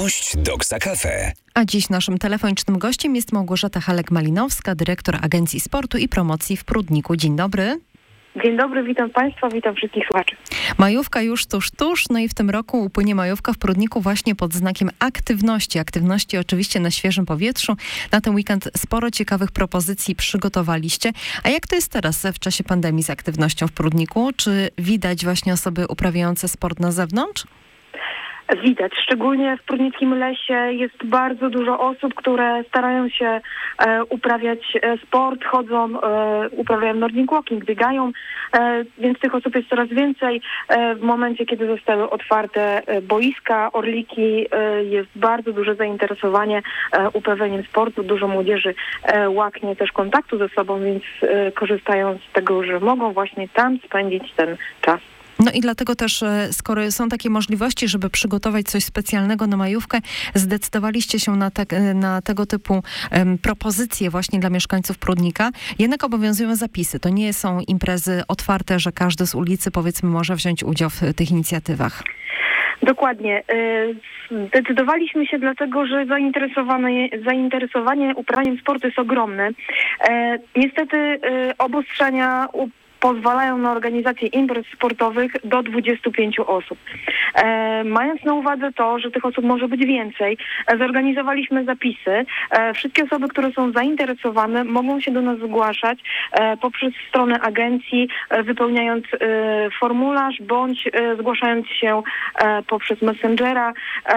Gość Doksa Cafe. A dziś naszym telefonicznym gościem jest Małgorzata Halek-Malinowska, dyrektor Agencji Sportu i Promocji w Prudniku. Dzień dobry. Dzień dobry, witam Państwa, witam wszystkich słuchaczy. Majówka już tuż, no i w tym roku upłynie majówka w Prudniku właśnie pod znakiem aktywności. Aktywności oczywiście na świeżym powietrzu. Na ten weekend sporo ciekawych propozycji przygotowaliście. A jak to jest teraz w czasie pandemii z aktywnością w Prudniku? Czy widać właśnie osoby uprawiające sport na zewnątrz? Widać, szczególnie w Prudnickim Lesie jest bardzo dużo osób, które starają się uprawiać sport, chodzą, uprawiają nordic walking, biegają, więc tych osób jest coraz więcej. W momencie, kiedy zostały otwarte boiska, orliki, jest bardzo duże zainteresowanie uprawianiem sportu. Dużo młodzieży łaknie też kontaktu ze sobą, więc korzystają z tego, że mogą właśnie tam spędzić ten czas. No i dlatego też, skoro są takie możliwości, żeby przygotować coś specjalnego na majówkę, zdecydowaliście się na tego typu propozycje właśnie dla mieszkańców Prudnika. Jednak obowiązują zapisy. To nie są imprezy otwarte, że każdy z ulicy, powiedzmy, może wziąć udział w tych inicjatywach. Dokładnie. Zdecydowaliśmy się dlatego, że zainteresowanie uprawianiem sportu jest ogromne. Niestety obostrzenia pozwalają na organizację imprez sportowych do 25 osób. Mając na uwadze to, że tych osób może być więcej, zorganizowaliśmy zapisy. Wszystkie osoby, które są zainteresowane, mogą się do nas zgłaszać poprzez stronę agencji, wypełniając formularz bądź zgłaszając się poprzez Messengera.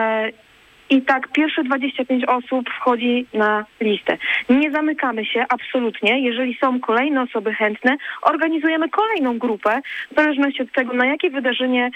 I tak pierwsze 25 osób wchodzi na listę. Nie zamykamy się absolutnie. Jeżeli są kolejne osoby chętne, organizujemy kolejną grupę, w zależności od tego, na jakie wydarzenie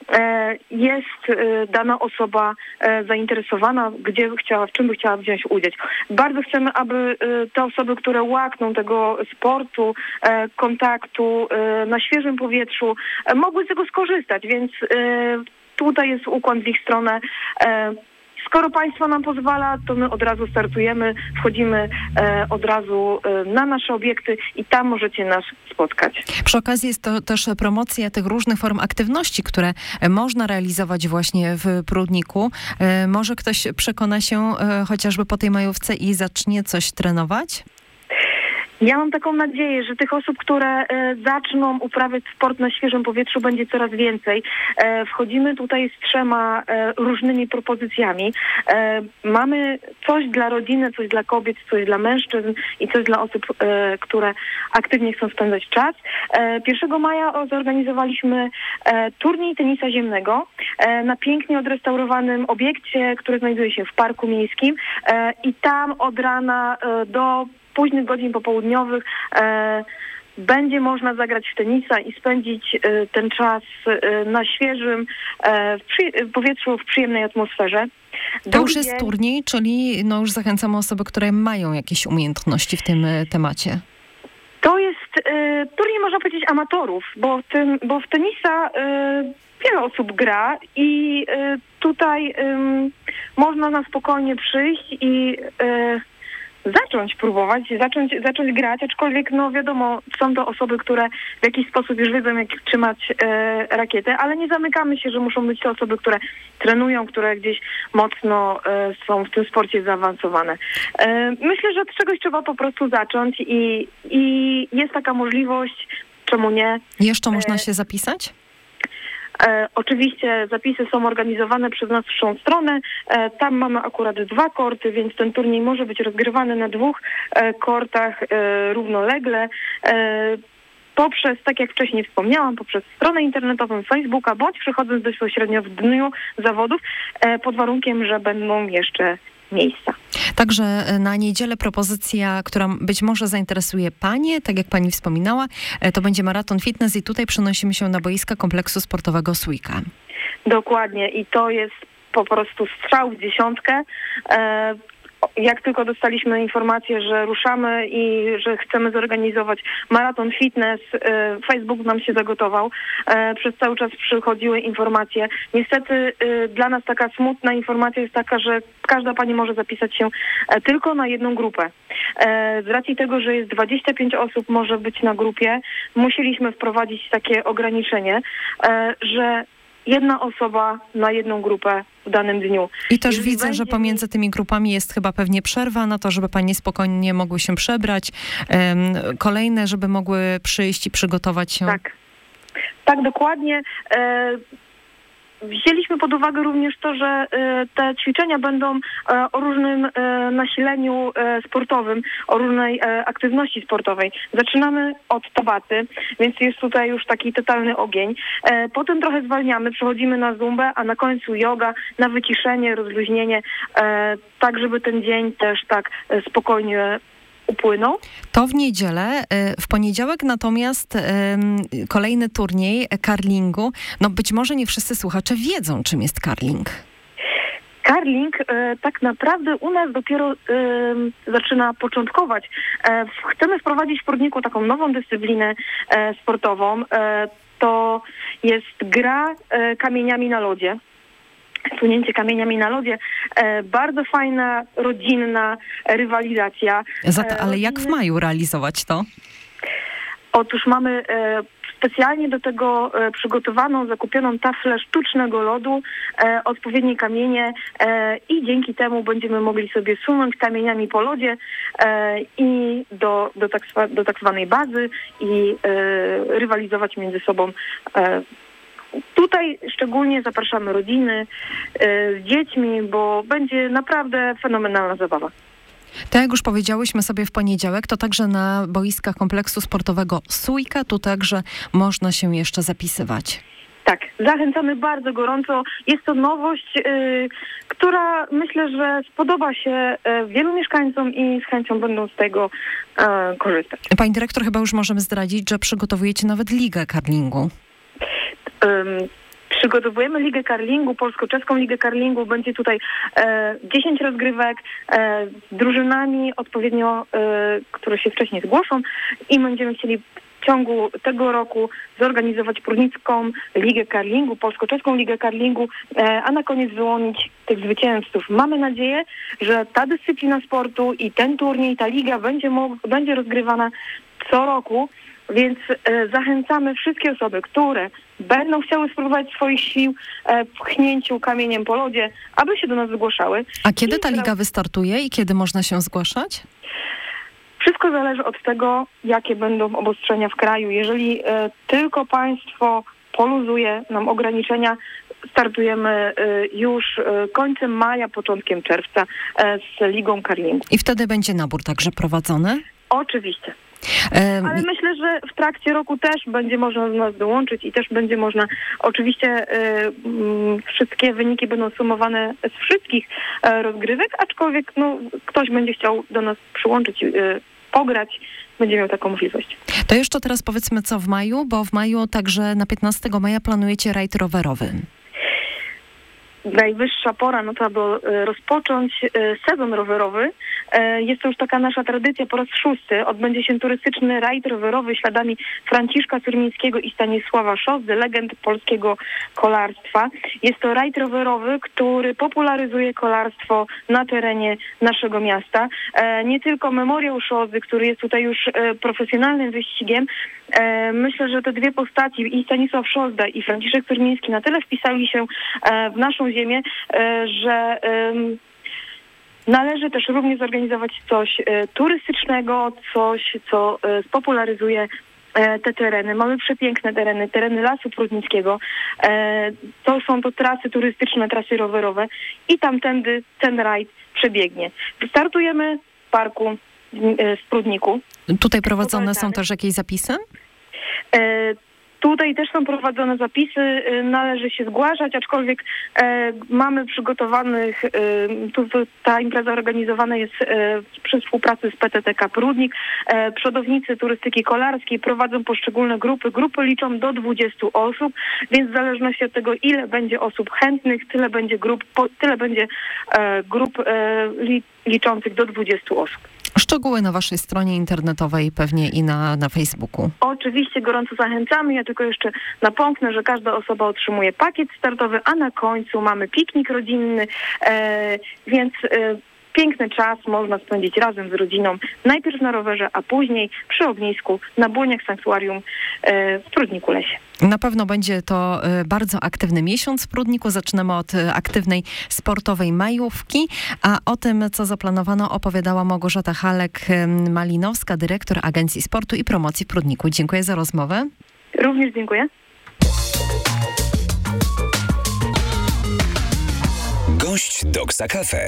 jest dana osoba zainteresowana, w czym by chciała wziąć udział. Bardzo chcemy, aby te osoby, które łakną tego sportu, kontaktu na świeżym powietrzu, mogły z tego skorzystać, więc tutaj jest ukłon w ich stronę. Skoro państwo nam pozwala, to my od razu startujemy, wchodzimy od razu na nasze obiekty i tam możecie nas spotkać. Przy okazji jest to też promocja tych różnych form aktywności, które można realizować właśnie w Prudniku. Może ktoś przekona się chociażby po tej majówce i zacznie coś trenować? Ja mam taką nadzieję, że tych osób, które zaczną uprawiać sport na świeżym powietrzu, będzie coraz więcej. Wchodzimy tutaj z 3 różnymi propozycjami. Mamy coś dla rodziny, coś dla kobiet, coś dla mężczyzn i coś dla osób, które aktywnie chcą spędzać czas. 1 maja zorganizowaliśmy turniej tenisa ziemnego na pięknie odrestaurowanym obiekcie, który znajduje się w parku miejskim i tam od rana do późnych godzin popołudniowych będzie można zagrać w tenisa i spędzić ten czas na świeżym powietrzu, w przyjemnej atmosferze. To już jest turniej, czyli już zachęcamy osoby, które mają jakieś umiejętności w tym temacie. To jest turniej, można powiedzieć, amatorów, bo w tenisa wiele osób gra i tutaj można na spokojnie przyjść i zacząć próbować, zacząć grać, aczkolwiek wiadomo, są to osoby, które w jakiś sposób już wiedzą, jak trzymać rakietę, ale nie zamykamy się, że muszą być to osoby, które trenują, które gdzieś mocno są w tym sporcie zaawansowane. Myślę, że od czegoś trzeba po prostu zacząć i jest taka możliwość, czemu nie. Jeszcze można się zapisać? Oczywiście zapisy są organizowane przez naszą stronę. Tam mamy akurat 2 korty, więc ten turniej może być rozgrywany na 2 kortach równolegle. Poprzez, tak jak wcześniej wspomniałam, poprzez stronę internetową Facebooka, bądź przychodząc bezpośrednio w dniu zawodów, pod warunkiem, że będą jeszcze miejsca. Także na niedzielę propozycja, która być może zainteresuje Panie, tak jak Pani wspominała, to będzie maraton fitness i tutaj przenosimy się na boiska kompleksu sportowego Sójka. Dokładnie i to jest po prostu strzał w dziesiątkę. Jak tylko dostaliśmy informację, że ruszamy i że chcemy zorganizować maraton fitness, Facebook nam się zagotował. Przez cały czas przychodziły informacje. Niestety dla nas taka smutna informacja jest taka, że każda pani może zapisać się tylko na jedną grupę. Z racji tego, że jest 25 osób może być na grupie, musieliśmy wprowadzić takie ograniczenie, że jedna osoba na jedną grupę w danym dniu. I też widzę, że pomiędzy tymi grupami jest chyba pewnie przerwa na to, żeby panie spokojnie mogły się przebrać. Kolejne, żeby mogły przyjść i przygotować się. Tak, dokładnie. Wzięliśmy pod uwagę również to, że te ćwiczenia będą o różnym nasileniu sportowym, o różnej aktywności sportowej. Zaczynamy od tabaty, więc jest tutaj już taki totalny ogień. Potem trochę zwalniamy, przechodzimy na zumbę, a na końcu yoga, na wyciszenie, rozluźnienie, tak żeby ten dzień też tak spokojnie upłynął. To w niedzielę. W poniedziałek natomiast kolejny turniej curlingu. No być może nie wszyscy słuchacze wiedzą, czym jest curling. Curling tak naprawdę u nas dopiero zaczyna początkować. Chcemy wprowadzić w Prudniku taką nową dyscyplinę sportową. To jest gra kamieniami na lodzie. Sunięcie kamieniami na lodzie. Bardzo fajna, rodzinna rywalizacja. Ale jak w maju realizować to? Otóż mamy specjalnie do tego przygotowaną, zakupioną taflę sztucznego lodu, odpowiednie kamienie i dzięki temu będziemy mogli sobie sunąć kamieniami po lodzie i do tak zwanej bazy i rywalizować między sobą. Tutaj szczególnie zapraszamy rodziny z dziećmi, bo będzie naprawdę fenomenalna zabawa. Tak jak już powiedziałyśmy sobie w poniedziałek, to także na boiskach kompleksu sportowego Sójka, tu także można się jeszcze zapisywać. Tak, zachęcamy bardzo gorąco. Jest to nowość, która myślę, że spodoba się wielu mieszkańcom i z chęcią będą z tego korzystać. Pani dyrektor, chyba już możemy zdradzić, że przygotowujecie nawet ligę curlingu. Przygotowujemy ligę curlingu, polsko-czeską ligę curlingu. Będzie tutaj 10 rozgrywek z drużynami odpowiednio, które się wcześniej zgłoszą i będziemy chcieli w ciągu tego roku zorganizować prudnicką ligę curlingu, polsko-czeską ligę curlingu, a na koniec wyłonić tych zwycięzców. Mamy nadzieję, że ta dyscyplina sportu i ten turniej, ta liga będzie rozgrywana co roku. Więc zachęcamy wszystkie osoby, które będą chciały spróbować swoich sił w pchnięciu kamieniem po lodzie, aby się do nas zgłaszały. A kiedy ta liga wystartuje i kiedy można się zgłaszać? Wszystko zależy od tego, jakie będą obostrzenia w kraju. Jeżeli tylko państwo poluzuje nam ograniczenia, startujemy już końcem maja, początkiem czerwca z ligą curlingu. I wtedy będzie nabór także prowadzony? Oczywiście. Ale myślę, że w trakcie roku też będzie można do nas dołączyć i też będzie można, oczywiście wszystkie wyniki będą sumowane z wszystkich rozgrywek, aczkolwiek ktoś będzie chciał do nas przyłączyć, pograć, będzie miał taką możliwość. To jeszcze teraz powiedzmy co w maju, bo w maju także na 15 maja planujecie rajd rowerowy. Najwyższa pora na to, aby rozpocząć sezon rowerowy. Jest to już taka nasza tradycja po raz 6. Odbędzie się turystyczny rajd rowerowy śladami Franciszka Surmińskiego i Stanisława Szosdy, legend polskiego kolarstwa. Jest to rajd rowerowy, który popularyzuje kolarstwo na terenie naszego miasta. Nie tylko Memoriał Szosdy, który jest tutaj już profesjonalnym wyścigiem. Myślę, że te dwie postaci, i Stanisław Szosda, i Franciszek Surmiński, na tyle wpisali się w naszą ziemię, że należy też również zorganizować coś turystycznego, coś, co spopularyzuje te tereny. Mamy przepiękne tereny Lasu Prudnickiego. Są to trasy turystyczne, trasy rowerowe i tamtędy ten rajd przebiegnie. Startujemy w parku w Prudniku. Tutaj prowadzone są też jakieś zapisy? Tutaj też są prowadzone zapisy, należy się zgłaszać, aczkolwiek mamy przygotowanych, ta impreza organizowana jest przy współpracy z PTTK Prudnik. Przodownicy turystyki kolarskiej prowadzą poszczególne grupy. Grupy liczą do 20 osób, więc w zależności od tego, ile będzie osób chętnych, tyle będzie grup liczących do 20 osób. Szczegóły na waszej stronie internetowej, pewnie i na Facebooku. Oczywiście gorąco zachęcamy. Ja tylko jeszcze napomknę, że każda osoba otrzymuje pakiet startowy, a na końcu mamy piknik rodzinny, więc piękny czas można spędzić razem z rodziną, najpierw na rowerze, a później przy ognisku na błoniach sanktuarium w Prudniku Lesie. Na pewno będzie to bardzo aktywny miesiąc w Prudniku. Zaczynamy od aktywnej sportowej majówki, a o tym, co zaplanowano, opowiadała Małgorzata Halek-Malinowska, dyrektor Agencji Sportu i Promocji w Prudniku. Dziękuję za rozmowę. Również dziękuję. Gość Doksa Cafe.